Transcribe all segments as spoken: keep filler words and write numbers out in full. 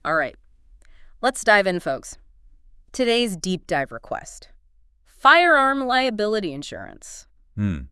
All right, let's dive in, folks. Today's deep dive request: firearm liability insurance. Hmm.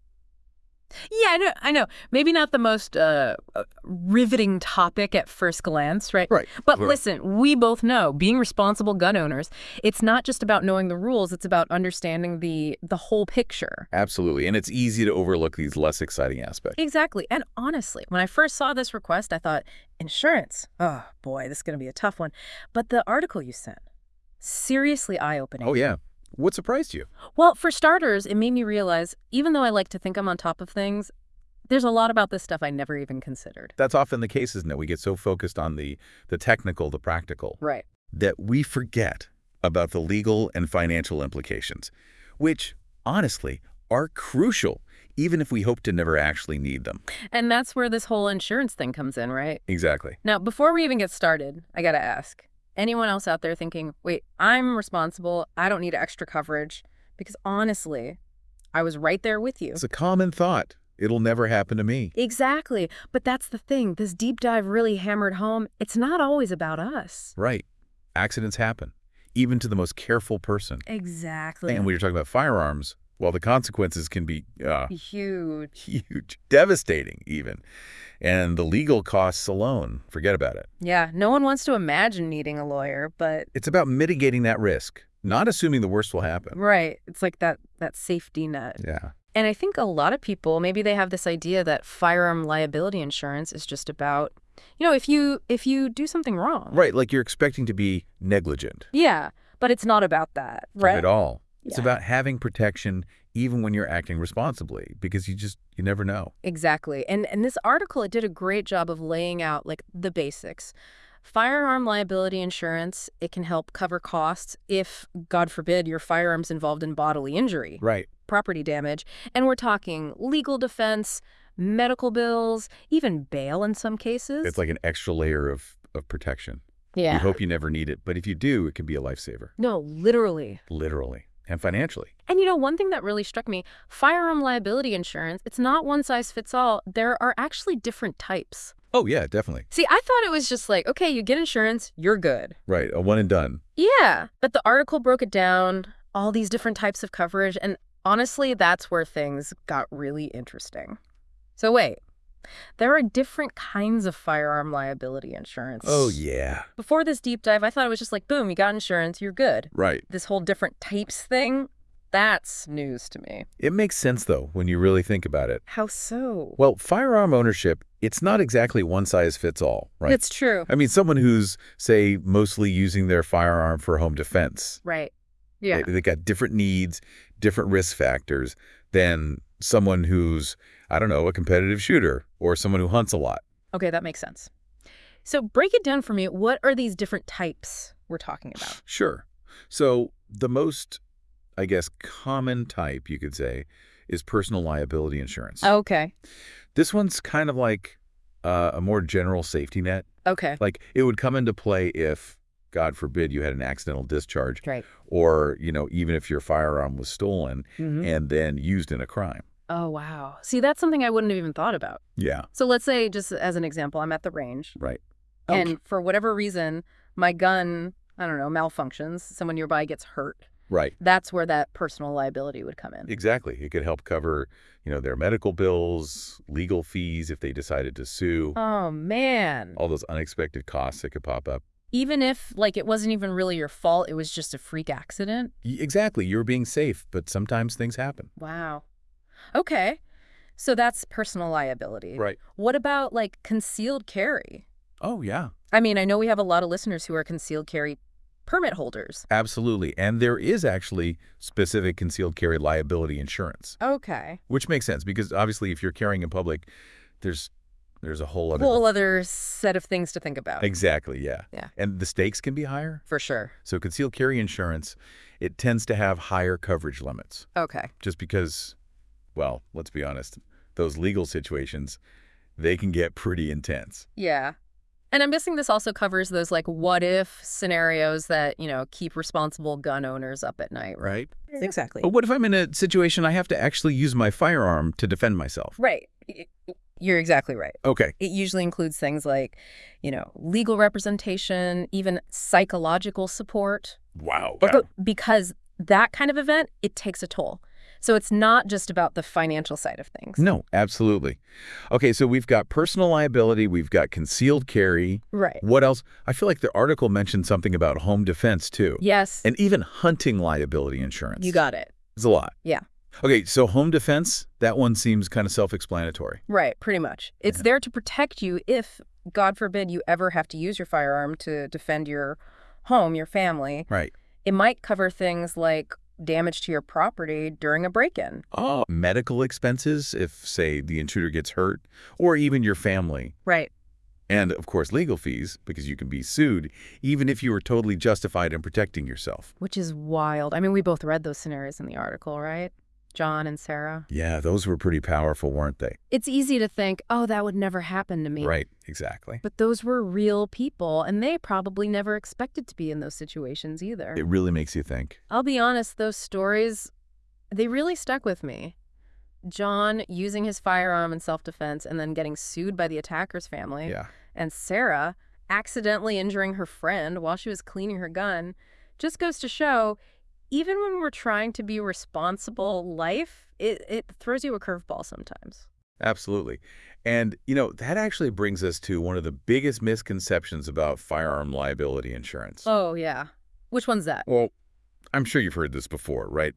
Yeah, I know. I know. Maybe not the most uh, uh, riveting topic at first glance, right? Right. But Right. listen, we both know, being responsible gun owners, it's not just about knowing the rules, it's about understanding the the whole picture. Absolutely. And it's easy to overlook these less exciting aspects. Exactly. And honestly, when I first saw this request, I thought, insurance? Oh, boy, this is going to be a tough one. But the article you sent, seriously eye-opening. Oh, yeah. What surprised you? Well, for starters, it made me realize, even though I like to think I'm on top of things, there's a lot about this stuff I never even considered. That's often the case, isn't it? We get so focused on the, the technical, the practical, Right. that we forget about the legal and financial implications, which, honestly, are crucial, even if we hope to never actually need them. And that's where this whole insurance thing comes in, right? Exactly. Now, before we even get started, I gotta ask, anyone else out there thinking, wait, I'm responsible, I don't need extra coverage? Because honestly, I was right there with you. It's a common thought. It'll never happen to me. Exactly. But that's the thing. This deep dive really hammered home. It's not always about us. Right. Accidents happen, even to the most careful person. Exactly. And when you're talking about firearms, well, the consequences can be uh, Huge. huge, devastating even. And the legal costs alone, forget about it. Yeah, no one wants to imagine needing a lawyer, but It's about mitigating that risk, not assuming the worst will happen. right. It's like that that safety net. Yeah. And I think a lot of people, maybe they have this idea that firearm liability insurance is just about, you know, if you if you do something wrong. Right, like you're expecting to be negligent. Yeah, but it's not about that, right? Not at all. It's Yeah. about having protection even when you're acting responsibly, because you just, you never know. Exactly. And and this article, it did a great job of laying out like the basics. Firearm liability insurance, it can help cover costs if, God forbid, your firearm's involved in bodily injury, Right. property damage. And we're talking legal defense, medical bills, even bail in some cases. It's like an extra layer of, of protection. yeah. You hope you never need it, but if you do, it can be a lifesaver, No, literally. literally, and financially. And you know, one thing that really struck me, firearm liability insurance, it's not one size fits all. There are actually different types. Oh, yeah, definitely. See, I thought it was just like, okay, you get insurance, you're good. Right, a one and done. Yeah, but the article broke it down, all these different types of coverage, and honestly, that's where things got really interesting. So wait, there are different kinds of firearm liability insurance. Oh, yeah. Before this deep dive, I thought it was just like, boom, you got insurance, you're good. Right. This whole different types thing, that's news to me. It makes sense, though, when you really think about it. How so? Well, firearm ownership, it's not exactly one size fits all, right? It's true. I mean, someone who's, say, mostly using their firearm for home defense, Right. Yeah. they, they got different needs, different risk factors than someone who's, I don't know, a competitive shooter or someone who hunts a lot. Okay, that makes sense. So break it down for me. What are these different types we're talking about? Sure. So the most, I guess, common type, you could say, is personal liability insurance. Okay. This one's kind of like uh, a more general safety net. Okay. Like, it would come into play if, God forbid, you had an accidental discharge, Right. or, you know, even if your firearm was stolen Mm-hmm. and then used in a crime. Oh, wow. See, that's something I wouldn't have even thought about. Yeah, So let's say, just as an example, I'm at the range, right. and for whatever reason, my gun, I don't know, malfunctions, someone nearby gets hurt. Right. That's where that personal liability would come in. Exactly. It could help cover, you know, their medical bills, legal fees if they decided to sue, Oh, man. all those unexpected costs that could pop up. Even if, like, it wasn't even really your fault, it was just a freak accident? Y- Exactly. You're being safe, but sometimes things happen. Wow. Okay. So that's personal liability. Right. What about, like, concealed carry? Oh, yeah. I mean, I know we have a lot of listeners who are concealed carry permit holders. Absolutely. And there is actually specific concealed carry liability insurance, Okay. which makes sense because obviously if you're carrying in public, there's there's a whole other... Whole other set of things to think about. Exactly, yeah. Yeah. And the stakes can be higher. For sure. So concealed carry insurance, it tends to have higher coverage limits Okay. just because, well, let's be honest, those legal situations, they can get pretty intense. Yeah. And I'm guessing this also covers those, like, what-if scenarios that, you know, keep responsible gun owners up at night, right? Right. Exactly. But what if I'm in a situation I have to actually use my firearm to defend myself? Right. You're exactly right. Okay. It usually includes things like, you know, legal representation, even psychological support. Wow. But wow. because that kind of event, it takes a toll. So it's not just about the financial side of things. No, absolutely. Okay, so we've got personal liability, we've got concealed carry. Right. What else? I feel like the article mentioned something about home defense, too. Yes. And even hunting liability insurance. You got it. It's a lot. Yeah. Okay, so home defense, that one seems kind of self-explanatory. Right, pretty much. It's Yeah. there to protect you if, God forbid, you ever have to use your firearm to defend your home, your family. Right. It might cover things like damage to your property during a break-in. Oh. Medical expenses if, say, the intruder gets hurt, or even your family. Right. And, of course, legal fees, because you can be sued, even if you were totally justified in protecting yourself. Which is wild. I mean, we both read those scenarios in the article, right? John and Sarah. Yeah, those were pretty powerful, weren't they? It's easy to think, oh, that would never happen to me. Right, exactly. But those were real people, and they probably never expected to be in those situations either. It really makes you think. I'll be honest, those stories, they really stuck with me. John using his firearm in self-defense and then getting sued by the attacker's family. Yeah. And Sarah accidentally injuring her friend while she was cleaning her gun just goes to show, even when we're trying to be responsible, life, it, it throws you a curveball sometimes. Absolutely. And, you know, that actually brings us to one of the biggest misconceptions about firearm liability insurance. Oh, yeah. Which one's that? Well, I'm sure you've heard this before, right?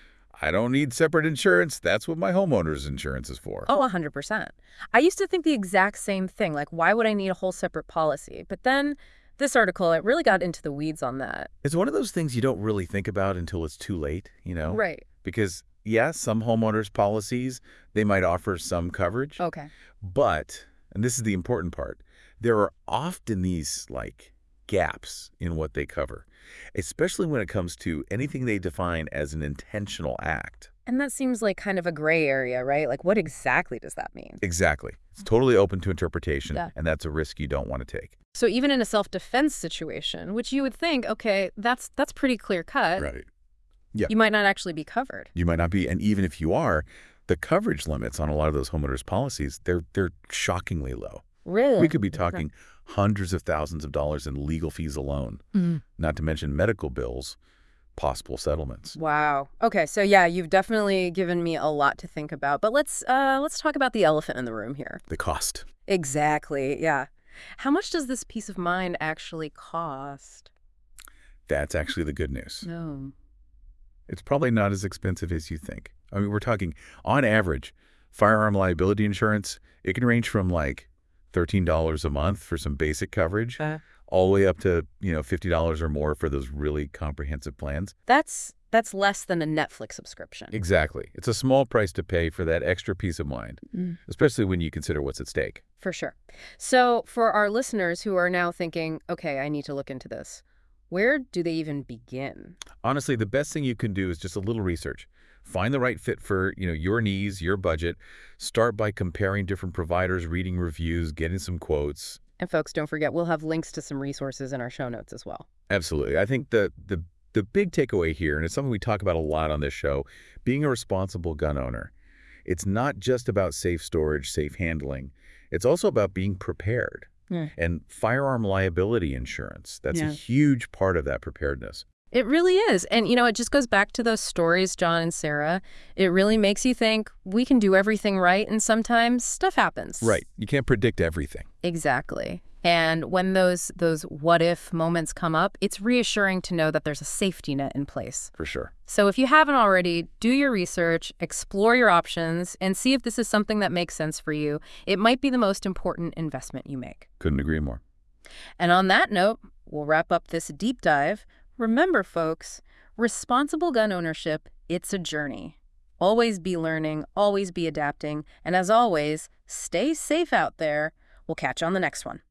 I don't need separate insurance. That's what my homeowner's insurance is for. Oh, one hundred percent. I used to think the exact same thing. Like, why would I need a whole separate policy? But then this article, it really got into the weeds on that. It's one of those things you don't really think about until it's too late, you know? Right. Because, yeah, some homeowners' policies, they might offer some coverage. Okay. But, and this is the important part, there are often these, like, gaps in what they cover, especially when it comes to anything they define as an intentional act. And that seems like kind of a gray area, right? Like, what exactly does that mean? Exactly. It's totally open to interpretation, Yeah. and that's a risk you don't want to take. So even in a self-defense situation, which you would think, okay, that's that's pretty clear cut, Right. Yeah. you might not actually be covered. You might not be, and even if you are, the coverage limits on a lot of those homeowners' policies, they're they're shockingly low. Really? We could be talking hundreds of thousands of dollars in legal fees alone, Mm. not to mention medical bills, possible settlements. Wow. Okay, so yeah, you've definitely given me a lot to think about. But let's uh, let's talk about the elephant in the room here. The cost. Exactly, yeah. How much does this peace of mind actually cost? That's actually the good news. No. It's probably not as expensive as you think. I mean, we're talking, on average, firearm liability insurance, it can range from like thirteen dollars a month for some basic coverage, Uh, all the way up to, you know, fifty dollars or more for those really comprehensive plans. that's that's less than a Netflix subscription. Exactly. It's a small price to pay for that extra peace of mind, Mm. especially when you consider what's at stake. For sure. So for our listeners who are now thinking, okay, I need to look into this, where do they even begin? Honestly, the best thing you can do is just a little research. Find the right fit for, you know, your needs, your budget. Start by comparing different providers, reading reviews, getting some quotes. And folks, don't forget, we'll have links to some resources in our show notes as well. Absolutely. I think the the the big takeaway here, and it's something we talk about a lot on this show, being a responsible gun owner. It's not just about safe storage, safe handling. It's also about being prepared. Yeah. And firearm liability insurance, that's Yeah. a huge part of that preparedness. It really is. And, you know, it just goes back to those stories, John and Sarah. It really makes you think we can do everything right, and sometimes stuff happens. Right. You can't predict everything. Exactly. And when those those what-if moments come up, it's reassuring to know that there's a safety net in place. For sure. So if you haven't already, do your research, explore your options, and see if this is something that makes sense for you. It might be the most important investment you make. Couldn't agree more. And on that note, we'll wrap up this deep dive. Remember, folks, responsible gun ownership, it's a journey. Always be learning, always be adapting, and as always, stay safe out there. We'll catch you on the next one.